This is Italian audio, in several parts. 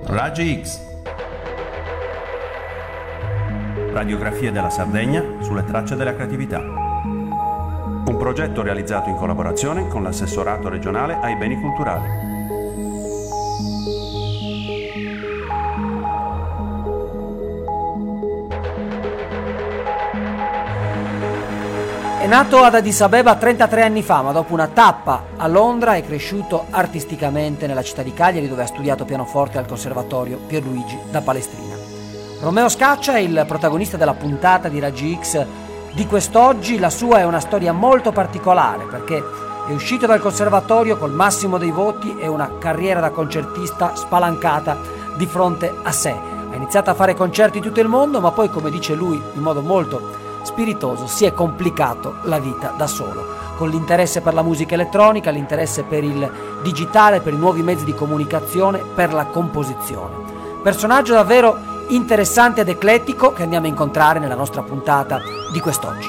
Raggi X. Radiografie della Sardegna sulle tracce della creatività. Un progetto realizzato in collaborazione con l'Assessorato regionale ai beni culturali. È nato ad Addis Abeba 33 anni fa, ma dopo una tappa a Londra è cresciuto artisticamente nella città di Cagliari, dove ha studiato pianoforte al Conservatorio Pierluigi da Palestrina. Romeo Scaccia è il protagonista della puntata di Raggi X di quest'oggi. La sua è una storia molto particolare, perché è uscito dal conservatorio col massimo dei voti e una carriera da concertista spalancata di fronte a sé. Ha iniziato a fare concerti in tutto il mondo, ma poi, come dice lui in modo molto spiritoso, si è complicato la vita da solo, con l'interesse per la musica elettronica, l'interesse per il digitale, per i nuovi mezzi di comunicazione, per la composizione. Personaggio davvero interessante ed eclettico che andiamo a incontrare nella nostra puntata di quest'oggi.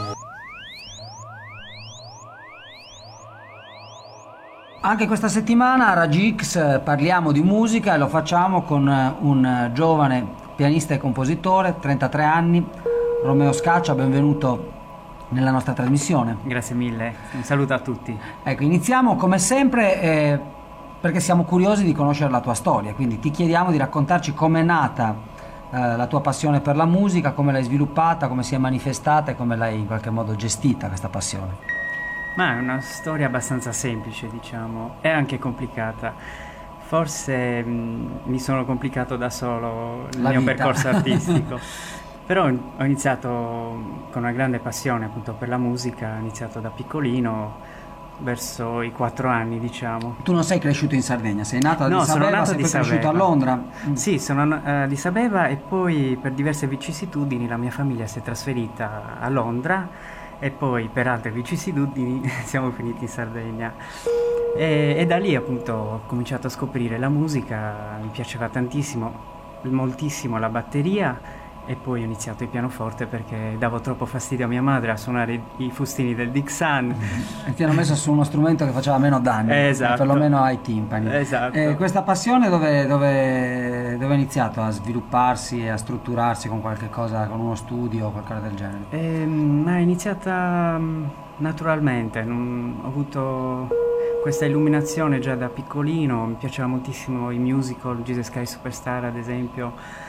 Anche questa settimana a Raggi X parliamo di musica e lo facciamo con un giovane pianista e compositore, 33 anni, Romeo Scaccia. Benvenuto nella nostra trasmissione. Grazie mille, un saluto a tutti. Ecco, iniziamo come sempre perché siamo curiosi di conoscere la tua storia, quindi ti chiediamo di raccontarci com'è nata la tua passione per la musica, come l'hai sviluppata, come si è manifestata e come l'hai in qualche modo gestita questa passione. Ma è una storia abbastanza semplice, diciamo, è anche complicata. Forse mi sono complicato da solo il mio percorso artistico. Però ho iniziato con una grande passione appunto per la musica, ho iniziato da piccolino, verso i 4 anni, diciamo. Tu non sei cresciuto in Sardegna, sei nato ad No, Addis sono Abeba, nato sei ad poi Addis cresciuto a Abeba. Londra. Sì, sono ad Addis Abeba e poi per diverse vicissitudini la mia famiglia si è trasferita a Londra e poi per altre vicissitudini siamo finiti in Sardegna. E da lì appunto ho cominciato a scoprire la musica, mi piaceva tantissimo, moltissimo la batteria. E poi ho iniziato il pianoforte perché davo troppo fastidio a mia madre a suonare i fustini del Dixon. E ti hanno messo su uno strumento che faceva meno danni, esatto, perlomeno ai timpani. Esatto. Questa passione dove è iniziato a svilupparsi e a strutturarsi con qualche cosa, con uno studio o qualcosa del genere? Ma è iniziata naturalmente, ho avuto questa illuminazione già da piccolino, mi piaceva moltissimo i musical, Jesus Christ Superstar ad esempio.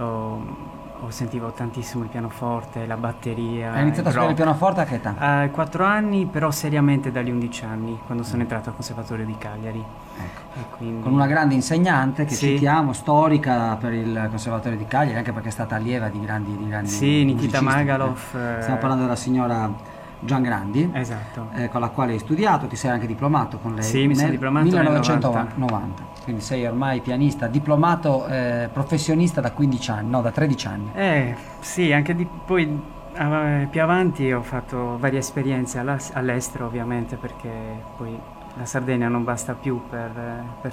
Sentivo tantissimo il pianoforte, la batteria. Hai iniziato a suonare il pianoforte a che età? A 4 anni, però seriamente dagli 11 anni, quando sono entrato al Conservatorio di Cagliari. Ecco. E quindi... Con una grande insegnante che sì, citiamo, storica per il Conservatorio di Cagliari, anche perché è stata allieva di grandi sì, Nikita musicisti. Magalov. Stiamo parlando della signora Giangrandi, esatto, con la quale hai studiato, ti sei anche diplomato con lei. Sì, mi sono diplomato nel 1990. Quindi sei ormai pianista, diplomato professionista da 15 anni, no, da 13 anni. Sì, anche poi più avanti ho fatto varie esperienze all'estero, ovviamente, perché poi la Sardegna non basta più per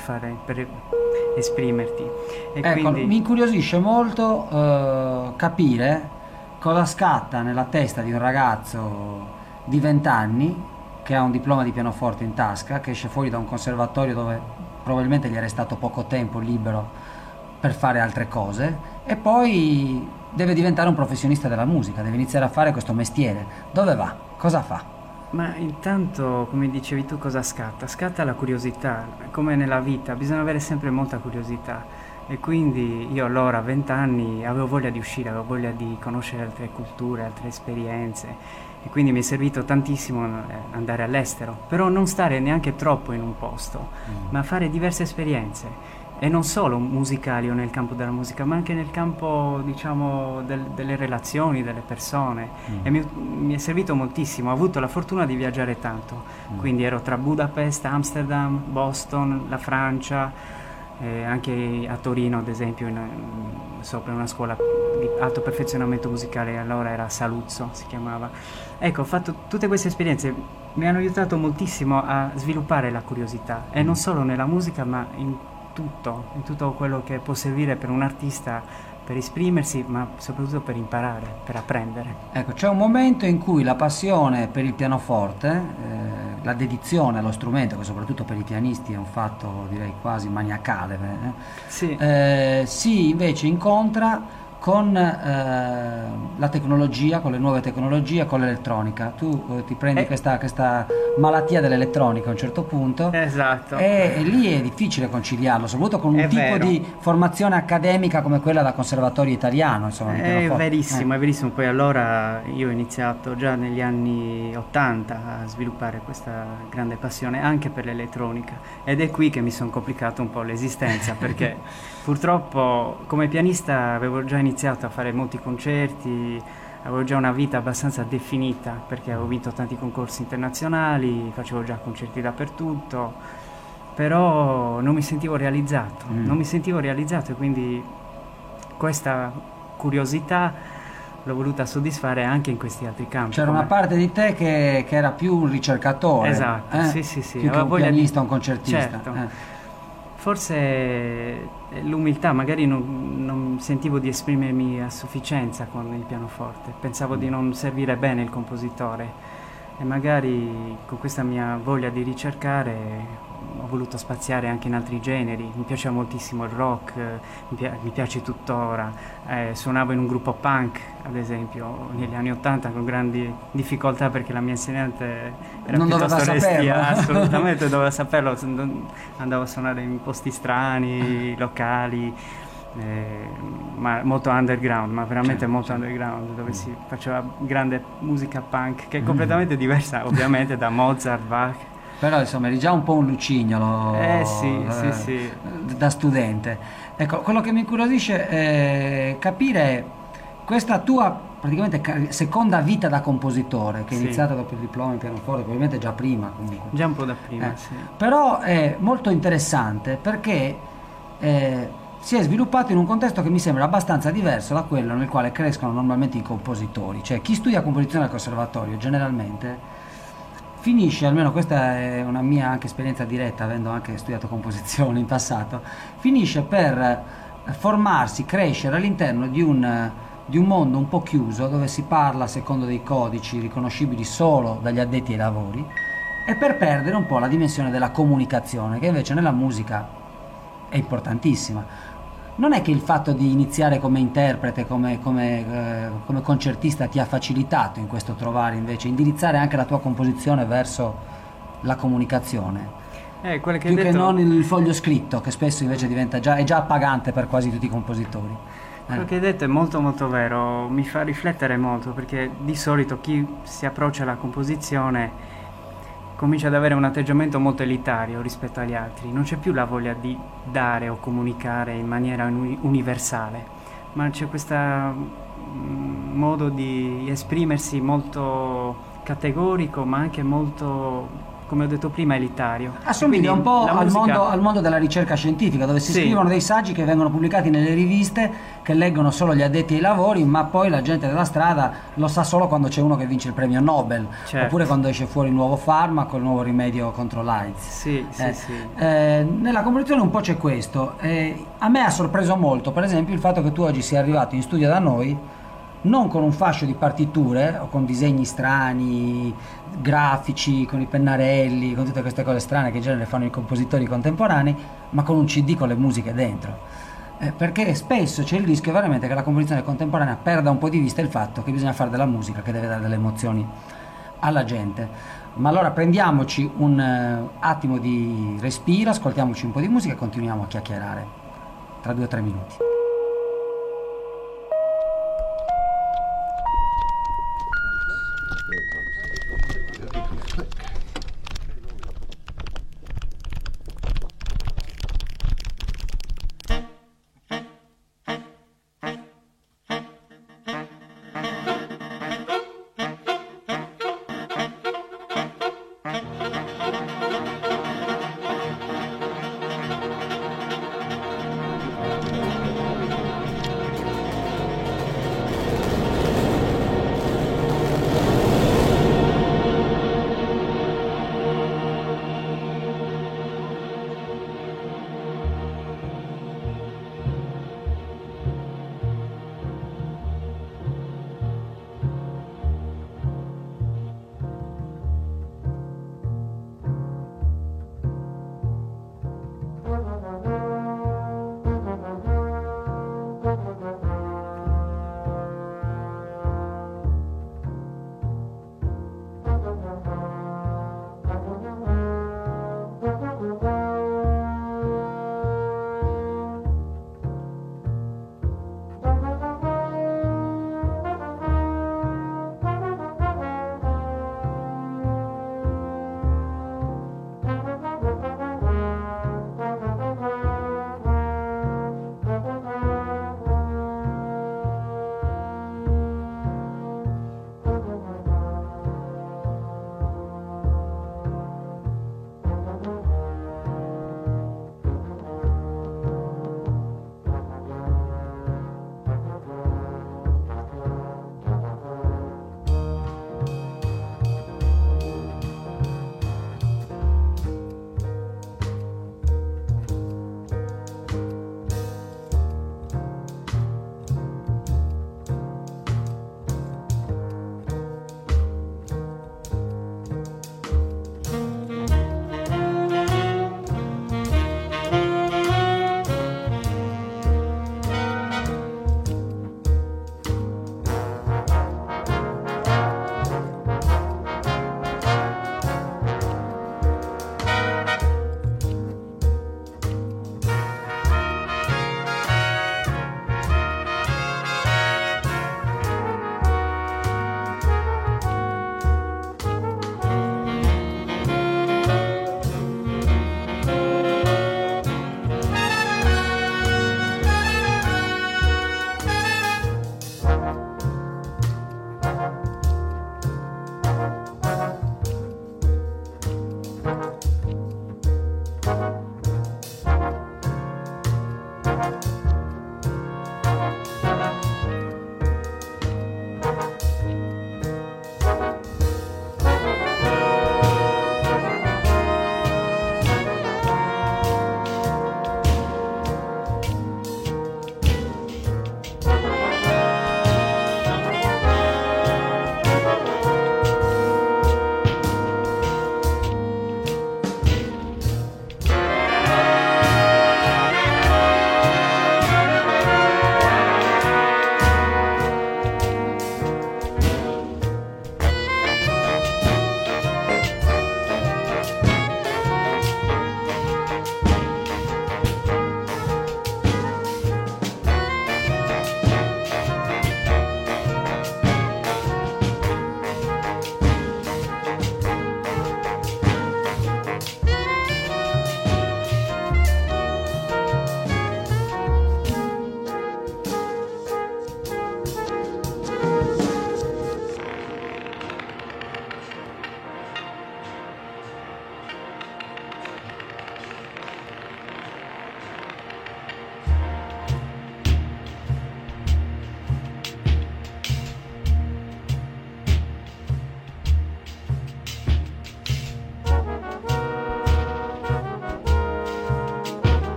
esprimerti. E ecco, quindi... mi incuriosisce molto capire cosa scatta nella testa di un ragazzo di 20 anni che ha un diploma di pianoforte in tasca, che esce fuori da un conservatorio dove probabilmente gli è restato poco tempo libero per fare altre cose e poi deve diventare un professionista della musica, deve iniziare a fare questo mestiere. Dove va? Cosa fa? Ma intanto, come dicevi tu, cosa scatta? Scatta la curiosità, come nella vita, bisogna avere sempre molta curiosità. E quindi io allora a 20 anni avevo voglia di uscire, avevo voglia di conoscere altre culture, altre esperienze. E quindi mi è servito tantissimo andare all'estero, però non stare neanche troppo in un posto, ma fare diverse esperienze, e non solo musicali o nel campo della musica, ma anche nel campo, diciamo, delle relazioni, delle persone. E mi è servito moltissimo, ho avuto la fortuna di viaggiare tanto, quindi ero tra Budapest, Amsterdam, Boston, la Francia, anche a Torino ad esempio, sopra una scuola di alto perfezionamento musicale, allora era Saluzzo si chiamava. Ecco, ho fatto tutte queste esperienze, mi hanno aiutato moltissimo a sviluppare la curiosità, e non solo nella musica ma in tutto quello che può servire per un artista per esprimersi, ma soprattutto per imparare, per apprendere. Ecco, c'è un momento in cui la passione per il pianoforte, la dedizione allo strumento, che soprattutto per i pianisti è un fatto direi quasi maniacale, Sì. si invece incontra con la tecnologia, con le nuove tecnologie, con l'elettronica. Tu ti prendi questa malattia dell'elettronica a un certo punto, Esatto. e lì è difficile conciliarlo, soprattutto con un È tipo vero. di formazione accademica come quella da conservatorio italiano, insomma. di È pianoforte. verissimo, è verissimo. Poi allora io ho iniziato già negli anni 80 a sviluppare questa grande passione anche per l'elettronica, ed è qui che mi sono complicato un po' l'esistenza, perché purtroppo come pianista avevo già iniziato a fare molti concerti, avevo già una vita abbastanza definita, perché avevo vinto tanti concorsi internazionali, facevo già concerti dappertutto, però non mi sentivo realizzato, e quindi questa curiosità l'ho voluta soddisfare anche in questi altri campi. C'era una parte di te che era più un ricercatore, Esatto, sì, più che aveva un voglia pianista, un concertista. Certo. Forse l'umiltà, magari non sentivo di esprimermi a sufficienza con il pianoforte, pensavo di non servire bene il compositore, e magari con questa mia voglia di ricercare ho voluto spaziare anche in altri generi. Mi piaceva moltissimo il rock, mi piace tuttora. Suonavo in un gruppo punk, ad esempio, negli anni '80 con grandi difficoltà, perché la mia insegnante era Non doveva piuttosto restia, saperlo. assolutamente doveva saperlo. Andavo a suonare in posti strani, locali, ma molto underground, ma veramente molto underground, dove si faceva grande musica punk, che è completamente diversa ovviamente da Mozart, Bach. Però insomma eri già un po' un lucignolo Sì. da studente. Ecco, quello che mi incuriosisce è capire questa tua praticamente seconda vita da compositore, che è Sì. iniziata dopo il diploma in pianoforte, probabilmente già prima comunque. Già un po' da prima, sì. Però è molto interessante perché si è sviluppato in un contesto che mi sembra abbastanza diverso da quello nel quale crescono normalmente i compositori. Cioè chi studia composizione al conservatorio generalmente finisce, almeno questa è una mia anche esperienza diretta, avendo anche studiato composizione in passato, finisce per formarsi, crescere all'interno di un mondo un po' chiuso, dove si parla secondo dei codici riconoscibili solo dagli addetti ai lavori, e per perdere un po' la dimensione della comunicazione, che invece nella musica è importantissima. Non è che il fatto di iniziare come interprete, come concertista ti ha facilitato in questo trovare invece, indirizzare anche la tua composizione verso la comunicazione, Quello che più hai che detto... non il foglio scritto, che spesso invece è già appagante per quasi tutti i compositori. Quello che hai detto è molto molto vero, mi fa riflettere molto, perché di solito chi si approccia alla composizione comincia ad avere un atteggiamento molto elitario rispetto agli altri, non c'è più la voglia di dare o comunicare in maniera universale, ma c'è questo modo di esprimersi molto categorico, ma anche molto, come ho detto prima, elitario. Assomiglia un po' al mondo della ricerca scientifica, dove si Sì. scrivono dei saggi che vengono pubblicati nelle riviste, che leggono solo gli addetti ai lavori, ma poi la gente della strada lo sa solo quando c'è uno che vince il premio Nobel, Certo. oppure quando esce fuori il nuovo farmaco, il nuovo rimedio contro l'AIDS. Sì. Nella composizione un po' c'è questo. A me ha sorpreso molto, per esempio, il fatto che tu oggi sia arrivato in studio da noi non con un fascio di partiture o con disegni strani, grafici, con i pennarelli, con tutte queste cose strane che in genere fanno i compositori contemporanei, ma con un CD con le musiche dentro. Perché spesso c'è il rischio veramente che la composizione contemporanea perda un po' di vista il fatto che bisogna fare della musica, che deve dare delle emozioni alla gente. Ma allora prendiamoci un attimo di respiro, ascoltiamoci un po' di musica e continuiamo a chiacchierare tra 2 o 3 minuti.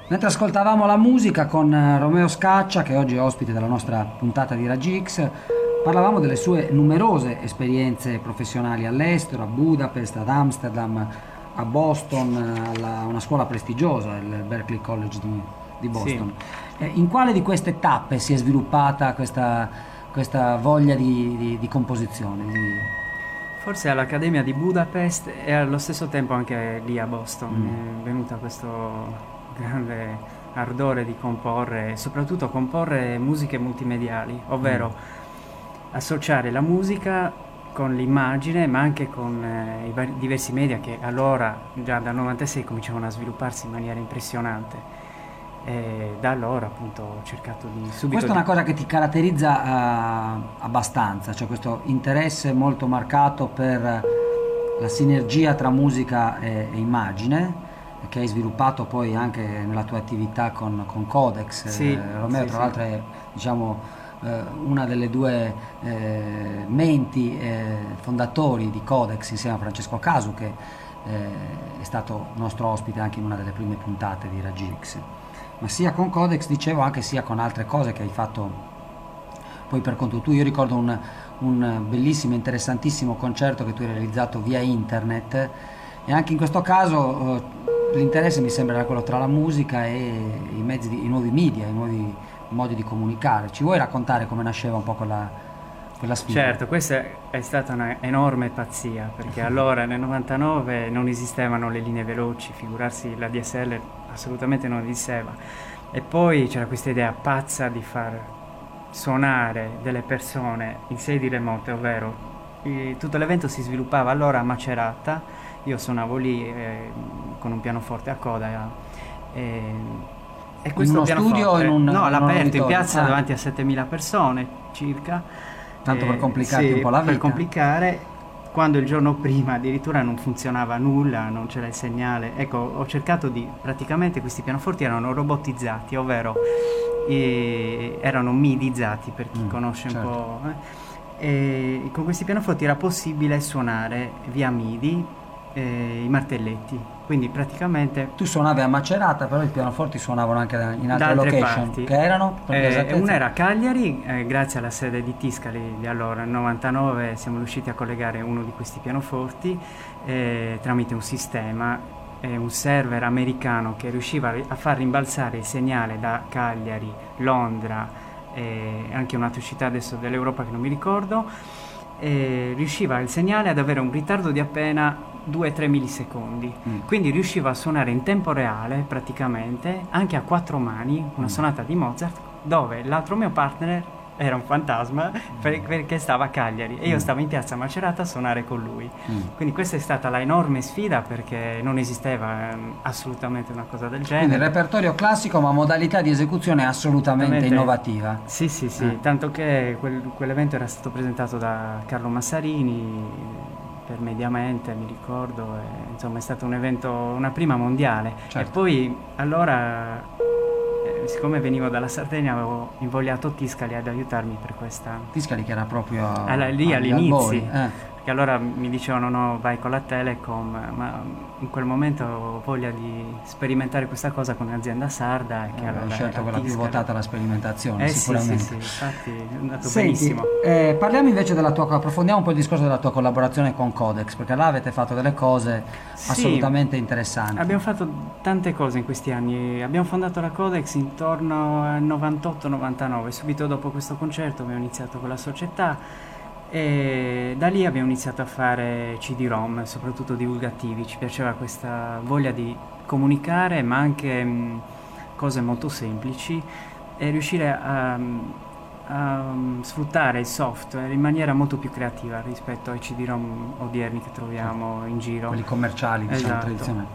Mentre ascoltavamo la musica con Romeo Scaccia, che oggi è ospite della nostra puntata di Raggi X, parlavamo delle sue numerose esperienze professionali all'estero, a Budapest, ad Amsterdam, a Boston, a una scuola prestigiosa, il Berklee College di Boston. Sì. In quale di queste tappe si è sviluppata questa voglia di composizione? Forse all'Accademia di Budapest e allo stesso tempo anche lì a Boston. È venuta questo grande ardore di comporre, soprattutto comporre musiche multimediali, ovvero associare la musica con l'immagine, ma anche con i diversi media che allora, già dal 96, cominciavano a svilupparsi in maniera impressionante. E da allora appunto ho cercato di subito... Questa è una cosa che ti caratterizza abbastanza, cioè questo interesse molto marcato per la sinergia tra musica e immagine, che hai sviluppato poi anche nella tua attività con Codex. Sì, Romeo tra l'altro è, diciamo, una delle due menti fondatori di Codex insieme a Francesco Casu, che è stato nostro ospite anche in una delle prime puntate di Raggi X. Ma sia con Codex, dicevo, anche sia con altre cose che hai fatto poi per conto tuo. Io ricordo un bellissimo, interessantissimo concerto che tu hai realizzato via internet, e anche in questo caso l'interesse mi sembra era quello tra la musica e i mezzi, i nuovi media, i nuovi modi di comunicare. Ci vuoi raccontare come nasceva un po' quella sfida? Certo, questa è stata una enorme pazzia, perché allora nel 99 non esistevano le linee veloci, figurarsi la DSL assolutamente non esisteva, e poi c'era questa idea pazza di far suonare delle persone in sedi remote, ovvero tutto l'evento si sviluppava allora a Macerata, io suonavo lì con un pianoforte a coda e questo in uno studio o in un no, all'aperto in piazza Ah. davanti a 7.000 persone circa. Tanto per complicarti sì, un po' la vita. per complicare, quando il giorno prima addirittura non funzionava nulla, non c'era il segnale. Ecco, ho cercato praticamente questi pianoforti erano robotizzati, ovvero erano midizzati, per chi conosce certo. un po'. E con questi pianoforti era possibile suonare via MIDI i martelletti, quindi praticamente... Tu suonavi a Macerata, però i pianoforti suonavano anche in altre da altre location, parti. che erano? Una era a Cagliari, grazie alla sede di Tiscali di allora, nel 99 siamo riusciti a collegare uno di questi pianoforti tramite un sistema, un server americano che riusciva a far rimbalzare il segnale da Cagliari, Londra e anche un'altra città adesso dell'Europa che non mi ricordo, riusciva il segnale ad avere un ritardo di appena 2-3 millisecondi, quindi riusciva a suonare in tempo reale praticamente anche a 4 mani una sonata di Mozart, dove l'altro mio partner era un fantasma perché stava a Cagliari e io stavo in piazza Macerata a suonare con lui. Quindi questa è stata la enorme sfida, perché non esisteva assolutamente una cosa del genere. Quindi repertorio classico, ma modalità di esecuzione assolutamente innovativa. Sì, tanto che quell'evento era stato presentato da Carlo Massarini per Mediamente, mi ricordo, e, insomma è stato un evento, una prima mondiale. Certo. E poi allora, siccome venivo dalla Sardegna, avevo invogliato Tiscali ad aiutarmi per questa... Tiscali che era proprio lì all'inizio, albori. che allora mi dicevano no, vai con la Telecom, ma in quel momento avevo voglia di sperimentare questa cosa con un'azienda sarda, che allora Scelta era quella più Tiscali. votata alla sperimentazione, sicuramente. Sì, infatti è andato Senti, benissimo. parliamo invece approfondiamo un po' il discorso della tua collaborazione con Codex, perché là avete fatto delle cose assolutamente interessanti. Abbiamo fatto tante cose in questi anni. Abbiamo fondato la Codex intorno al 98-99, subito dopo questo concerto abbiamo iniziato con la società e da lì abbiamo iniziato a fare CD-ROM, soprattutto divulgativi. Ci piaceva questa voglia di comunicare, ma anche cose molto semplici, e riuscire a sfruttare il software in maniera molto più creativa rispetto ai CD-ROM odierni che troviamo in giro. Quelli commerciali, diciamo, Esatto. tradizionali.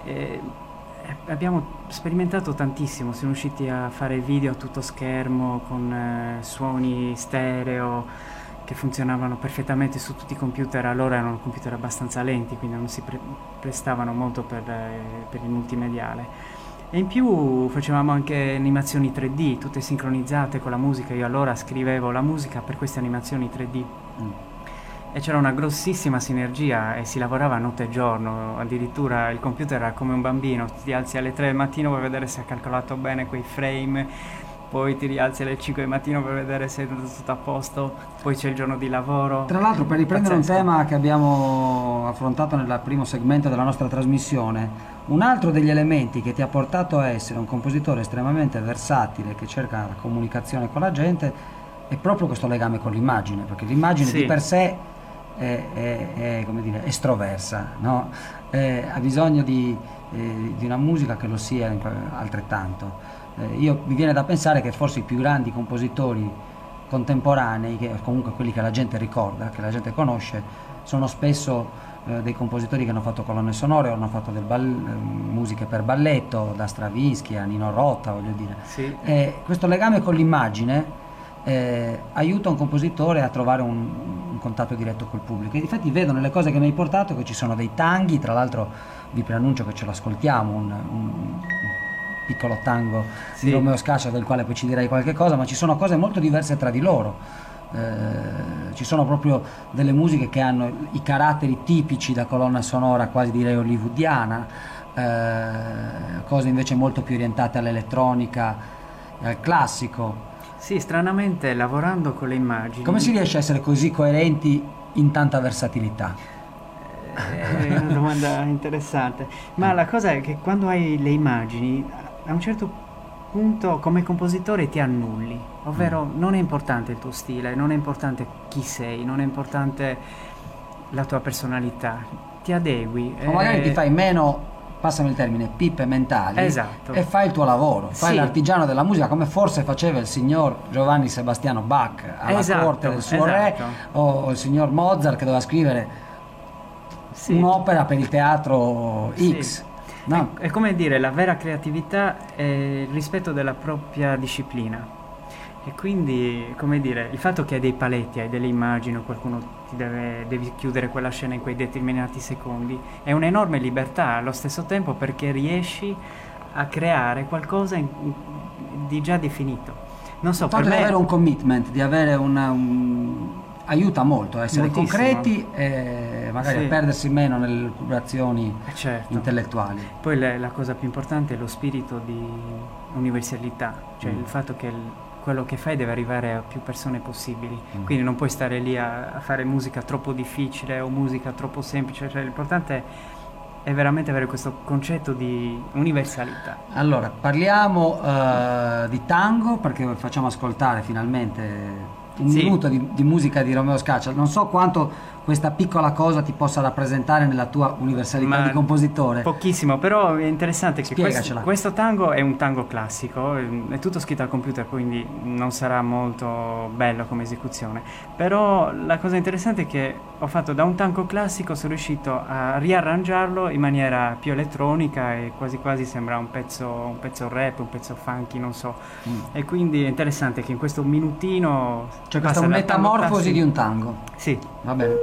Abbiamo sperimentato tantissimo, siamo riusciti a fare video a tutto schermo con suoni stereo che funzionavano perfettamente su tutti i computer. Allora erano computer abbastanza lenti, quindi non si prestavano molto per il multimediale. E in più facevamo anche animazioni 3D, tutte sincronizzate con la musica. Io allora scrivevo la musica per queste animazioni 3D. e c'era una grossissima sinergia e si lavorava notte e giorno, addirittura il computer era come un bambino, ti alzi alle 3 del mattino per vedere se ha calcolato bene quei frame, poi ti rialzi alle 5 del mattino per vedere se è tutto a posto, poi c'è il giorno di lavoro. Tra l'altro, per riprendere Pazzesco. un tema che abbiamo affrontato nel primo segmento della nostra trasmissione, un altro degli elementi che ti ha portato a essere un compositore estremamente versatile che cerca la comunicazione con la gente è proprio questo legame con l'immagine, perché l'immagine Sì. di per sé è, come dire, estroversa, no? Ha bisogno di una musica che lo sia altrettanto. Mi viene da pensare che forse i più grandi compositori contemporanei, che comunque quelli che la gente ricorda, che la gente conosce, sono spesso dei compositori che hanno fatto colonne sonore, hanno fatto musiche per balletto, da Stravinsky a Nino Rota, voglio dire. Sì. Questo legame con l'immagine aiuta un compositore a trovare un contatto diretto col pubblico. E infatti vedo nelle cose che mi hai portato che ci sono dei tanghi, tra l'altro vi preannuncio che ce l'ascoltiamo, un piccolo tango Sì. di Romeo Scaccia, del quale poi ci direi qualche cosa, ma ci sono cose molto diverse tra di loro. Ci sono proprio delle musiche che hanno i caratteri tipici da colonna sonora, quasi direi hollywoodiana, cose invece molto più orientate all'elettronica e al classico. Sì, stranamente lavorando con le immagini. Come si riesce a essere così coerenti in tanta versatilità? È una domanda interessante. Ma la cosa è che quando hai le immagini, a un certo punto come compositore ti annulli, ovvero non è importante il tuo stile, non è importante chi sei, non è importante la tua personalità, ti adegui. O magari ti fai meno, passami il termine, pippe mentali. Esatto. E fai il tuo lavoro, fai Sì. l'artigiano della musica, come forse faceva il signor Giovanni Sebastiano Bach alla Esatto, corte del suo re, esatto. o il signor Mozart che doveva scrivere Sì. un'opera per il teatro Sì. X. No? È come dire, la vera creatività è il rispetto della propria disciplina. E quindi, come dire, il fatto che hai dei paletti, hai delle immagini, o qualcuno devi chiudere quella scena in quei determinati secondi, è un'enorme libertà allo stesso tempo, perché riesci a creare qualcosa di già definito. Non so, Il per fatto di me avere un commitment, di avere aiuta molto a essere Moltissimo. concreti e magari Sì. a perdersi meno nelle lucubrazioni certo. intellettuali. Poi la cosa più importante è lo spirito di universalità, cioè il fatto che quello che fai deve arrivare a più persone possibili, quindi non puoi stare lì a fare musica troppo difficile o musica troppo semplice, cioè l'importante è veramente avere questo concetto di universalità. Allora, parliamo di tango, perché facciamo ascoltare finalmente un Sì. minuto di musica di Romeo Scaccia. Non so quanto questa piccola cosa ti possa rappresentare nella tua universalità di compositore. Pochissimo, però è interessante che Spiegacela. questo tango è un tango classico, è tutto scritto al computer, quindi non sarà molto bello come esecuzione. Però la cosa interessante è che ho fatto da un tango classico, sono riuscito a riarrangiarlo in maniera più elettronica e quasi quasi sembra un pezzo rap, un pezzo funky, non so. E quindi è interessante che in questo minutino Cioè passa questa dal tango metamorfosi classico- di un tango. Sì. Va bene.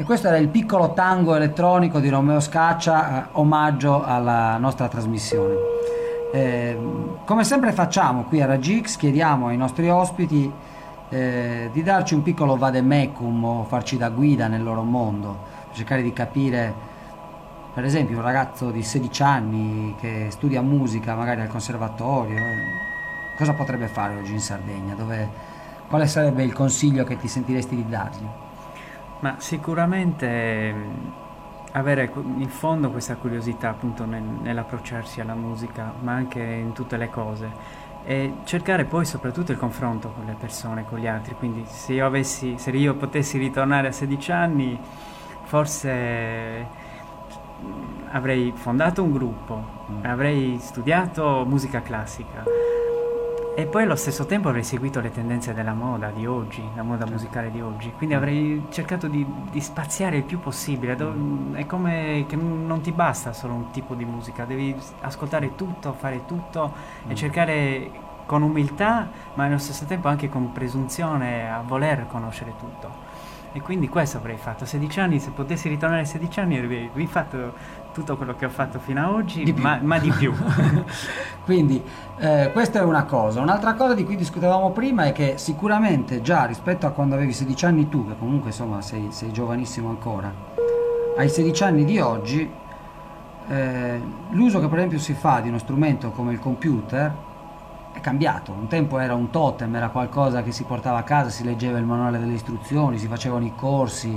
questo era il piccolo tango elettronico di Romeo Scaccia, omaggio alla nostra trasmissione. Come sempre facciamo qui a Ragi X, chiediamo ai nostri ospiti di darci un piccolo vademecum o farci da guida nel loro mondo, per cercare di capire, per esempio, un ragazzo di 16 anni che studia musica magari al conservatorio, cosa potrebbe fare oggi in Sardegna? Quale sarebbe il consiglio che ti sentiresti di dargli? Ma sicuramente avere in fondo questa curiosità appunto nell'approcciarsi alla musica, ma anche in tutte le cose, e cercare poi soprattutto il confronto con le persone, con gli altri. Quindi se io potessi ritornare a 16 anni, forse avrei fondato un gruppo, avrei studiato musica classica e poi allo stesso tempo avrei seguito le tendenze della moda di oggi, la moda musicale di oggi. Quindi avrei cercato di spaziare il più possibile. È come che non ti basta solo un tipo di musica, devi ascoltare tutto, fare tutto e cercare con umiltà, ma allo stesso tempo anche con presunzione a voler conoscere tutto. E quindi questo avrei fatto a 16 anni. Se potessi ritornare a 16 anni avrei rifatto tutto quello che ho fatto fino ad oggi, ma di più. Quindi questa è una cosa. Un'altra cosa di cui discutevamo prima è che sicuramente già rispetto a quando avevi 16 anni tu, che comunque insomma sei giovanissimo ancora, ai 16 anni di oggi l'uso che per esempio si fa di uno strumento come il computer è cambiato. Un tempo era un totem, era qualcosa che si portava a casa, si leggeva il manuale delle istruzioni, si facevano i corsi,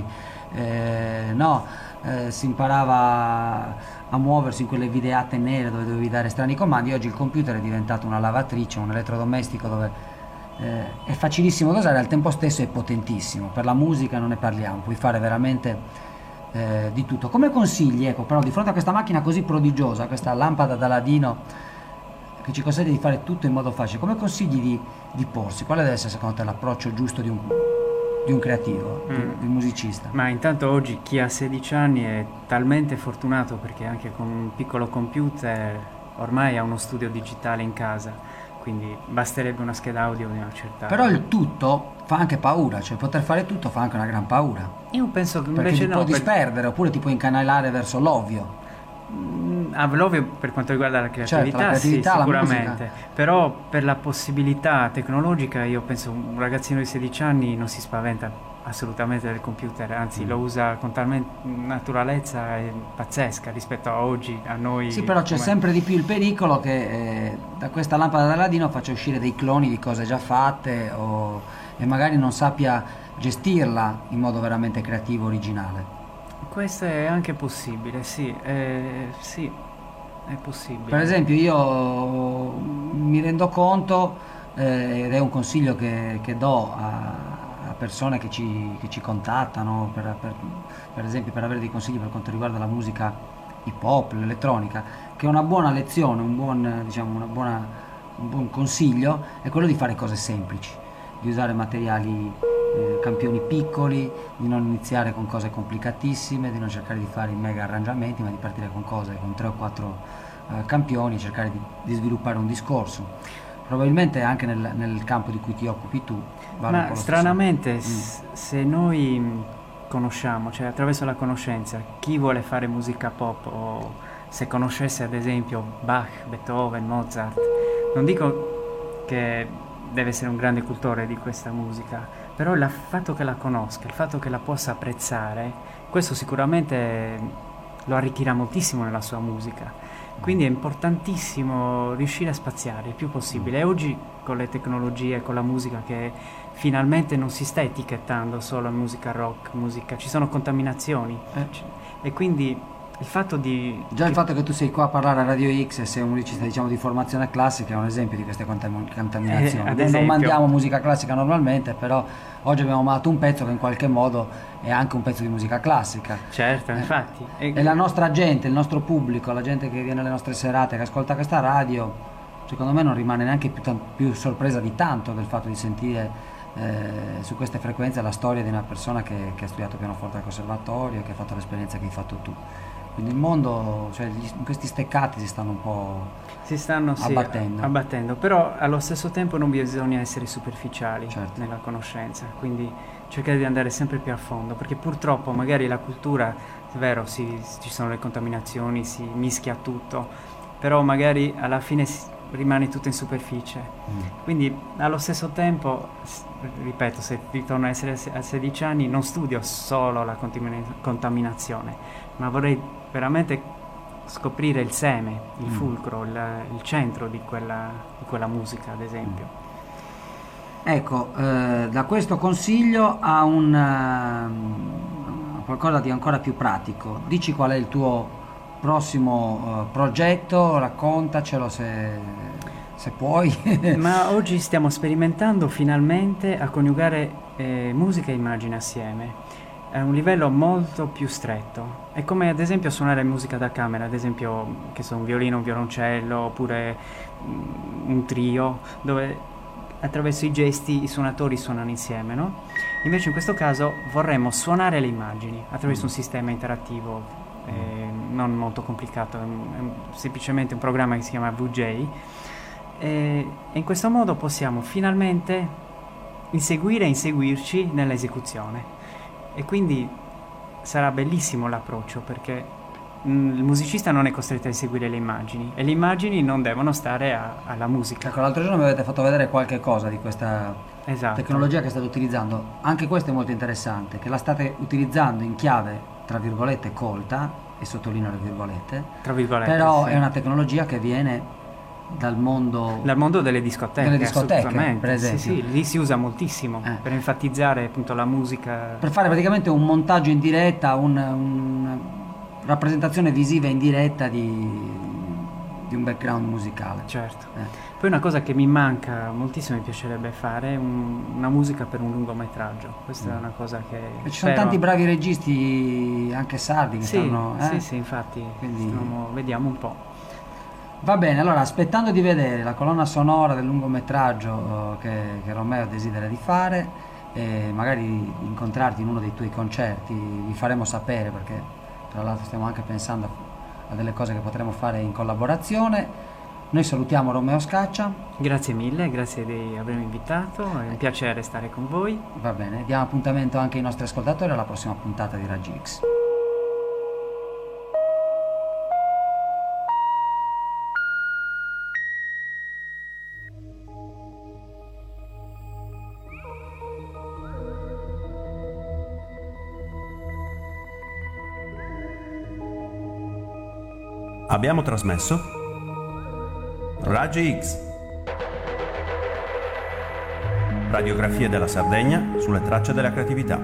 si imparava a muoversi in quelle videate nere dove dovevi dare strani comandi. Oggi il computer è diventato una lavatrice, un elettrodomestico dove è facilissimo da usare, al tempo stesso è potentissimo. Per la musica non ne parliamo, puoi fare veramente di tutto. Come consigli, ecco, però di fronte a questa macchina così prodigiosa, questa lampada d'Aladino che ci consente di fare tutto in modo facile, come consigli di porsi? Quale deve essere secondo te l'approccio giusto di un creativo, di un musicista? Ma intanto oggi chi ha 16 anni è talmente fortunato perché anche con un piccolo computer ormai ha uno studio digitale in casa, quindi basterebbe una scheda audio di una certa... Però il tutto fa anche paura, cioè poter fare tutto fa anche una gran paura. Io penso che perché invece ti può disperdere, oppure ti puoi incanalare verso l'ovvio. L'ovvio per quanto riguarda la creatività, certo, la creatività sì, sicuramente, però per la possibilità tecnologica io penso un ragazzino di 16 anni non si spaventa assolutamente del computer, anzi lo usa con talmente naturalezza pazzesca rispetto a oggi, a noi. Sì, però c'è sempre di più il pericolo che da questa lampada d'Aladino faccia uscire dei cloni di cose già fatte e magari non sappia gestirla in modo veramente creativo, originale. Questo è anche possibile, sì, sì, è possibile. Per esempio io mi rendo conto, ed è un consiglio che do a persone che ci contattano, per esempio per avere dei consigli per quanto riguarda la musica hip hop, l'elettronica, che una buona lezione, un buon consiglio è quello di fare cose semplici, di usare materiali campioni piccoli, di non iniziare con cose complicatissime, di non cercare di fare i mega arrangiamenti, ma di partire con cose con 3 o 4 campioni, cercare di sviluppare un discorso. Probabilmente anche nel campo di cui ti occupi tu vale un po' lo stranamente se noi conosciamo, cioè attraverso la conoscenza, chi vuole fare musica pop o se conoscesse ad esempio Bach, Beethoven, Mozart, non dico che deve essere un grande cultore di questa musica, però il fatto che la conosca, il fatto che la possa apprezzare, questo sicuramente lo arricchirà moltissimo nella sua musica. Quindi è importantissimo riuscire a spaziare il più possibile. E oggi con le tecnologie, con la musica che finalmente non si sta etichettando solo musica rock, ci sono contaminazioni. E quindi il fatto di... Già il fatto che tu sei qua a parlare a Radio X e sei un musicista diciamo di formazione classica è un esempio di queste contaminazioni. Noi non mandiamo musica classica normalmente, però oggi abbiamo mandato un pezzo che in qualche modo è anche un pezzo di musica classica. Certo, infatti. E la nostra gente, il nostro pubblico, la gente che viene alle nostre serate, che ascolta questa radio, secondo me non rimane neanche più sorpresa di tanto del fatto di sentire su queste frequenze la storia di una persona che ha studiato pianoforte al conservatorio e che ha fatto l'esperienza che hai fatto tu. Quindi il mondo, cioè questi steccati si stanno un po' abbattendo. Però allo stesso tempo non bisogna essere superficiali certo. nella conoscenza, quindi cercare di andare sempre più a fondo, perché purtroppo magari la cultura, è vero, ci sono le contaminazioni, si mischia tutto, però magari alla fine rimane tutto in superficie. Quindi allo stesso tempo, ripeto, se ritorno a essere a 16 anni, non studio solo la contaminazione, ma vorrei veramente scoprire il seme, il fulcro, il centro di quella musica, ad esempio. Ecco, da questo consiglio a qualcosa di ancora più pratico. Dici qual è il tuo prossimo progetto, raccontacelo se puoi. Ma oggi stiamo sperimentando finalmente a coniugare musica e immagine assieme. È un livello molto più stretto. È come ad esempio suonare musica da camera, ad esempio che so, un violino, un violoncello, oppure un trio, dove attraverso i gesti i suonatori suonano insieme, no? Invece in questo caso vorremmo suonare le immagini attraverso un sistema interattivo non molto complicato, è semplicemente un programma che si chiama VJ, e in questo modo possiamo finalmente inseguire e inseguirci nell'esecuzione. E quindi sarà bellissimo l'approccio, perché il musicista non è costretto a eseguire le immagini e le immagini non devono stare alla musica. Ecco, l'altro giorno mi avete fatto vedere qualche cosa di questa tecnologia che state utilizzando. Anche questo è molto interessante, che la state utilizzando in chiave, tra virgolette, colta, e sottolineo le virgolette, tra virgolette, però sì. È una tecnologia che viene dal mondo delle discoteche, assolutamente. Per esempio. Sì, lì si usa moltissimo per enfatizzare appunto la musica, per fare praticamente un montaggio in diretta, una rappresentazione visiva in diretta di un background musicale. Certo. Poi una cosa che mi manca moltissimo, mi piacerebbe fare, è una musica per un lungometraggio. Questa è una cosa che e ci sono tanti bravi registi anche sardi che stanno sì, infatti. Quindi vediamo un po'. Va bene, allora aspettando di vedere la colonna sonora del lungometraggio che Romeo desidera di fare, e magari incontrarti in uno dei tuoi concerti, vi faremo sapere, perché tra l'altro stiamo anche pensando a delle cose che potremo fare in collaborazione. Noi salutiamo Romeo Scaccia. Grazie mille, grazie di avermi invitato, è un piacere stare con voi. Va bene, diamo appuntamento anche ai nostri ascoltatori alla prossima puntata di Raggi X. Abbiamo trasmesso Raggi X, radiografie della Sardegna sulle tracce della creatività.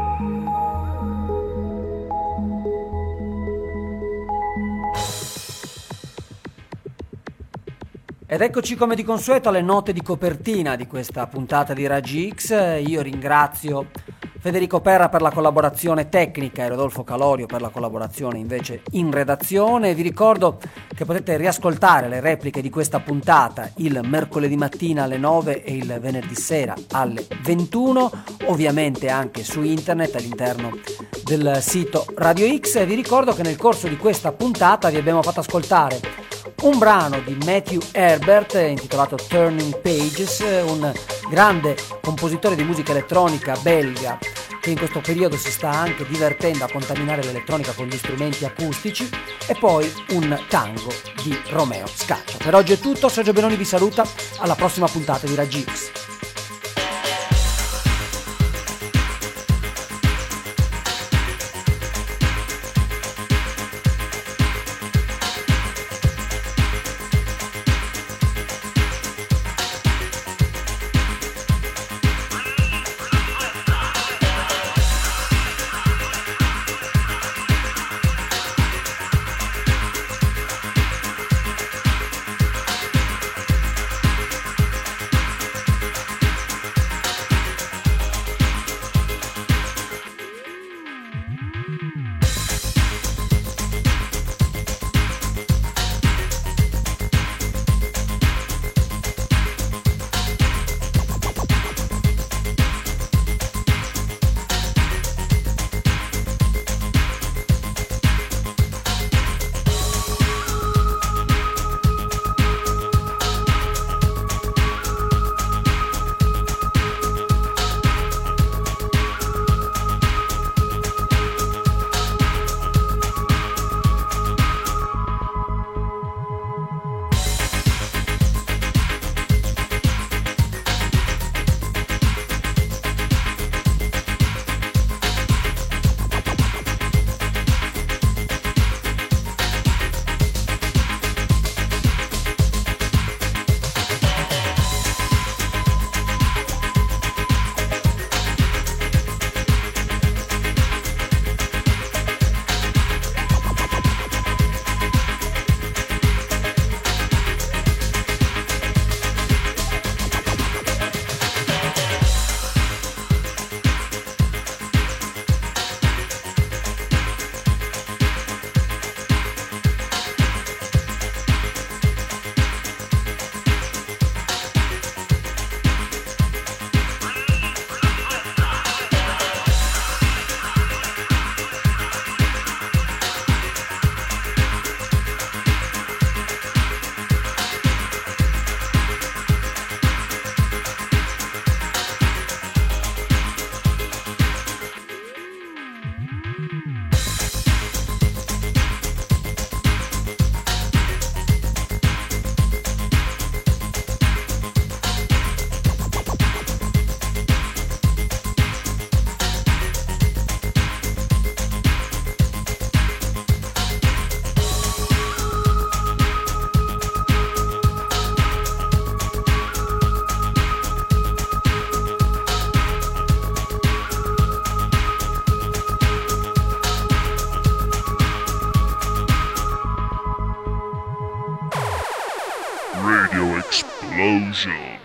Ed eccoci come di consueto alle note di copertina di questa puntata di Raggi X. Io ringrazio Federico Perra per la collaborazione tecnica e Rodolfo Calorio per la collaborazione invece in redazione. Vi ricordo che potete riascoltare le repliche di questa puntata il mercoledì mattina alle 9 e il venerdì sera alle 21, ovviamente anche su internet all'interno del sito Radio X. Vi ricordo che nel corso di questa puntata vi abbiamo fatto ascoltare un brano di Matthew Herbert intitolato Turning Pages, un grande compositore di musica elettronica belga che in questo periodo si sta anche divertendo a contaminare l'elettronica con gli strumenti acustici, e poi un tango di Romeo Scaccia. Per oggi è tutto, Sergio Benoni vi saluta, alla prossima puntata di Raggi X. Radio Explosion.